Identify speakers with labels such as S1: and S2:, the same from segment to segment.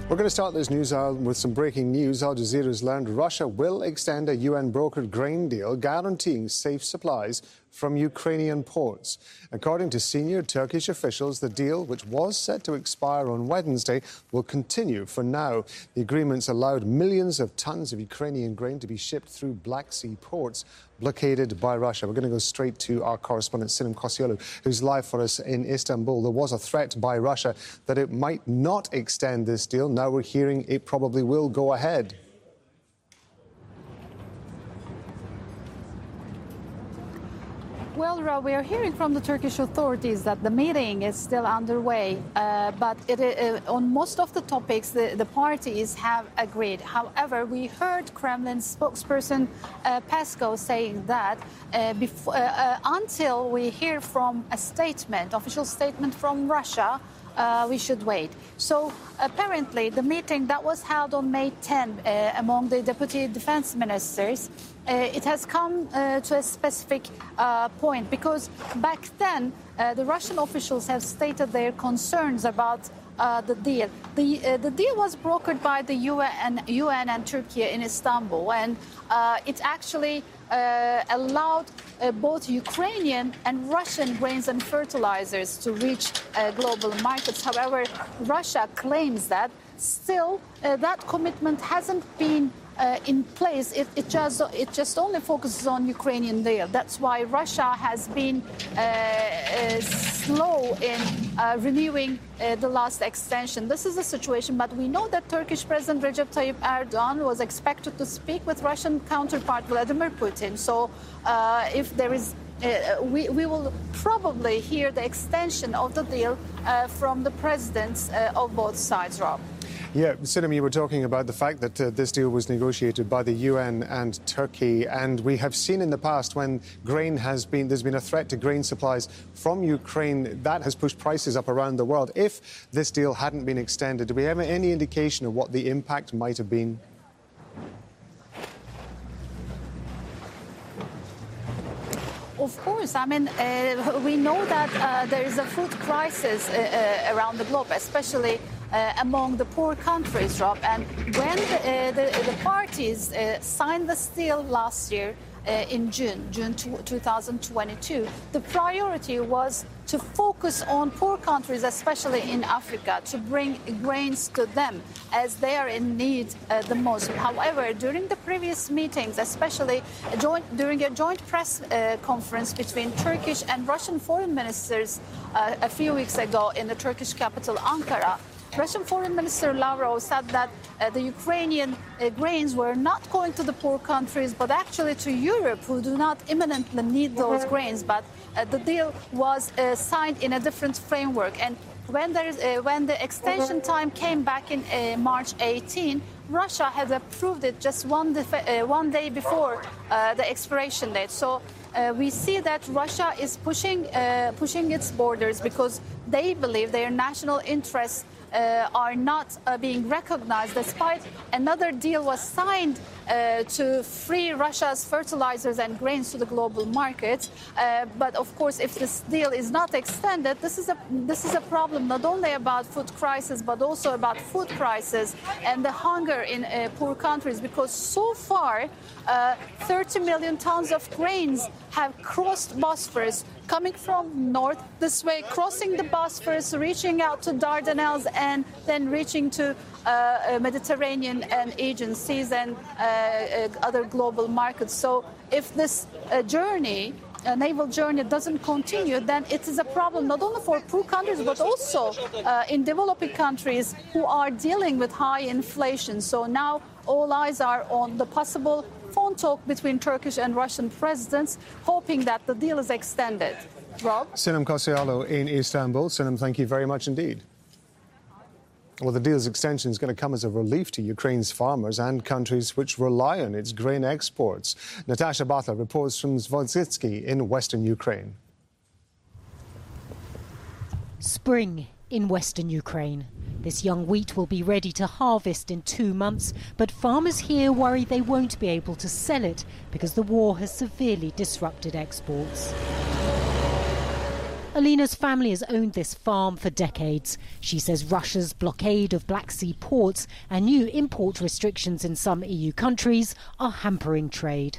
S1: We're going to start this news hour with some breaking news. Al Jazeera has learned Russia will extend a UN-brokered grain deal guaranteeing safe supplies from Ukrainian ports. According to senior Turkish officials, the deal, which was set to expire on Wednesday, will continue for now. The agreements allowed millions of tons of Ukrainian grain to be shipped through Black Sea ports blockaded by Russia. We're going to go straight to our correspondent, Sinem Kosioglu, who's live for us in Istanbul. There was a threat by Russia that it might not extend this deal. Now we're hearing it probably will go ahead.
S2: Well, Rob, we are hearing from the Turkish authorities that the meeting is still underway, but on most of the topics, the parties have agreed. However, we heard Kremlin spokesperson Peskov saying that until we hear from a statement, official statement from Russia, we should wait. So apparently the meeting that was held on May 10 among the deputy defense ministers, it has come to a specific point because back then the Russian officials have stated their concerns about the deal. The deal was brokered by the UN and Turkey in Istanbul, and it actually allowed both Ukrainian and Russian grains and fertilizers to reach global markets. However, Russia claims that still that commitment hasn't been in place. It just only focuses on Ukrainian deal. That's why Russia has been slow in renewing the last extension. This is the situation, but we know that Turkish President Recep Tayyip Erdogan was expected to speak with Russian counterpart Vladimir Putin. So if there is we will probably hear the extension of the deal from the presidents of both sides, Rob.
S1: Yeah, Sinem, you were talking about the fact that this deal was negotiated by the UN and Turkey, and we have seen in the past when there's been a threat to grain supplies from Ukraine, that has pushed prices up around the world. If this deal hadn't been extended, do we have any indication of what the impact might have been?
S2: Of course. I mean, we know that there is a food crisis around the globe, especially among the poor countries, Rob. And when the parties signed this deal last year in June 2022, the priority was to focus on poor countries, especially in Africa, to bring grains to them as they are in need the most. However, during the previous meetings, especially during a joint press conference between Turkish and Russian foreign ministers a few weeks ago in the Turkish capital, Ankara, Russian Foreign Minister Lavrov said that the Ukrainian grains were not going to the poor countries, but actually to Europe, who do not imminently need those grains. But the deal was signed in a different framework. And when the extension time came back in March 18, Russia had approved it just one day before the expiration date. So we see that Russia is pushing its borders because they believe their national interests are not being recognized, despite another deal was signed to free Russia's fertilizers and grains to the global market. But of course, if this deal is not extended, this is a problem not only about food crisis, but also about food prices and the hunger in poor countries, because so far 30 million tons of grains have crossed Bosphorus, coming from north this way, crossing the Bosphorus, reaching out to Dardanelles, and then reaching to Mediterranean and Aegean seas and other global markets. So if this naval journey doesn't continue, then it is a problem not only for poor countries, but also in developing countries who are dealing with high inflation. So now all eyes are on the possible phone talk between Turkish and Russian presidents, hoping that the deal is extended. Rob?
S1: Sinem Kosioglu in Istanbul. Sinem, thank you very much indeed. Well, the deal's extension is going to come as a relief to Ukraine's farmers and countries which rely on its grain exports. Natasha Batla reports from Zvodzitsky in western Ukraine.
S3: Spring in western Ukraine. This young wheat will be ready to harvest in 2 months, but farmers here worry they won't be able to sell it because the war has severely disrupted exports. Alina's family has owned this farm for decades. She says Russia's blockade of Black Sea ports and new import restrictions in some EU countries are hampering trade.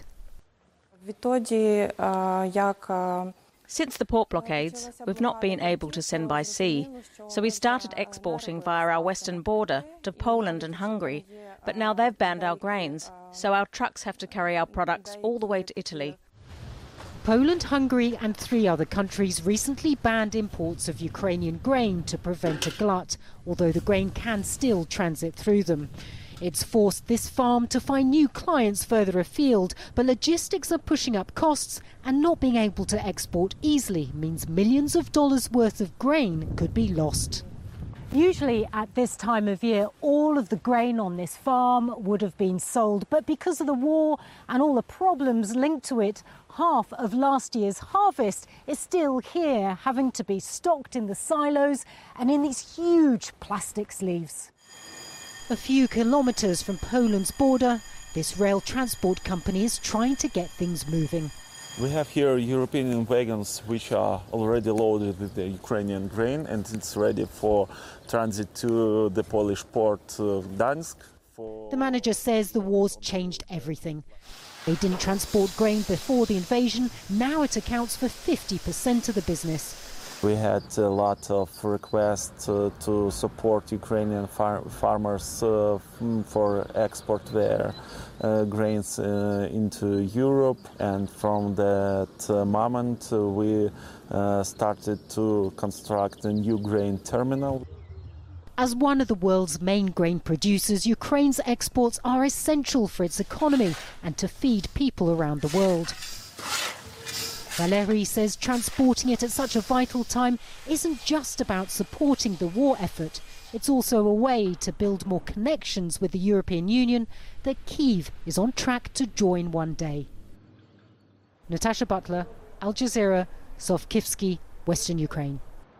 S4: Since the port blockades, we've not been able to send by sea, so we started exporting via our western border to Poland and Hungary. But now they've banned our grains, so our trucks have to carry our products all the way to Italy.
S3: Poland, Hungary and 3 other countries recently banned imports of Ukrainian grain to prevent a glut, although the grain can still transit through them. It's forced this farm to find new clients further afield, but logistics are pushing up costs, and not being able to export easily means millions of dollars worth of grain could be lost. Usually at this time of year, all of the grain on this farm would have been sold, but because of the war and all the problems linked to it, half of last year's harvest is still here, having to be stocked in the silos and in these huge plastic sleeves. A few kilometres from Poland's border, this rail transport company is trying to get things moving.
S5: We have here European wagons which are already loaded with the Ukrainian grain, and it's ready for transit to the Polish port of Gdańsk.
S3: The manager says the war's changed everything. They didn't transport grain before the invasion. Now it accounts for 50% of the business.
S5: We had a lot of requests to support Ukrainian farmers for export their grains into Europe, and from that moment we started to construct a new grain terminal.
S3: As one of the world's main grain producers, Ukraine's exports are essential for its economy and to feed people around the world. Valery says transporting it at such a vital time isn't just about supporting the war effort. It's also a way to build more connections with the European Union that Kyiv is on track to join one day. Natasha Butler, Al Jazeera, Sovkivsky, Western Ukraine.